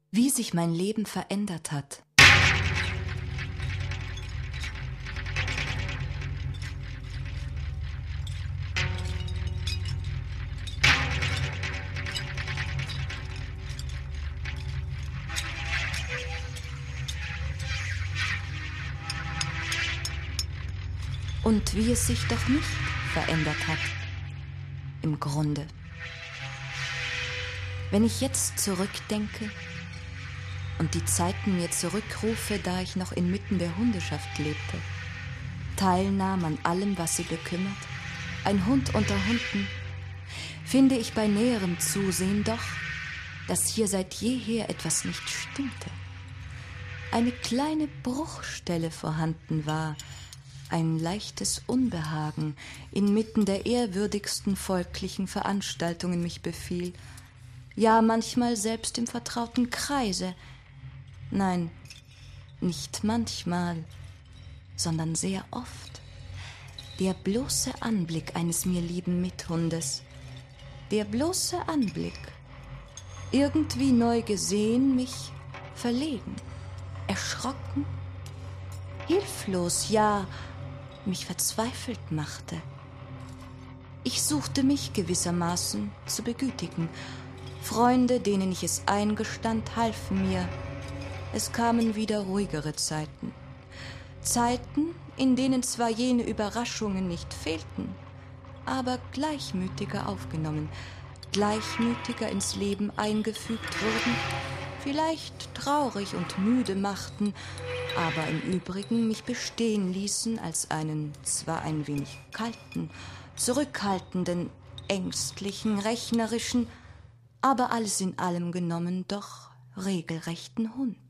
wie sich mein Leben verändert hat. Und wie es sich doch nicht verändert hat, im Grunde. Wenn ich jetzt zurückdenke und die Zeiten mir zurückrufe, da ich noch inmitten der Hundeschaft lebte, teilnahm an allem, was sie bekümmert, ein Hund unter Hunden, finde ich bei näherem Zusehen doch, dass hier seit jeher etwas nicht stimmte. Eine kleine Bruchstelle vorhanden war, ein leichtes Unbehagen inmitten der ehrwürdigsten volklichen Veranstaltungen mich befiel, ja manchmal selbst im vertrauten Kreise. Nein, nicht manchmal, sondern sehr oft. Der bloße Anblick eines mir lieben Mithundes, der bloße Anblick, irgendwie neu gesehen, mich verlegen, erschrocken, hilflos, ja, mich verzweifelt machte. Ich suchte mich gewissermaßen zu begütigen. Freunde, denen ich es eingestand, halfen mir. Es kamen wieder ruhigere Zeiten. Zeiten, in denen zwar jene Überraschungen nicht fehlten, aber gleichmütiger aufgenommen, gleichmütiger ins Leben eingefügt wurden, vielleicht traurig und müde machten, aber im Übrigen mich bestehen ließen als einen zwar ein wenig kalten, zurückhaltenden, ängstlichen, rechnerischen, aber alles in allem genommen doch regelrechten Hund.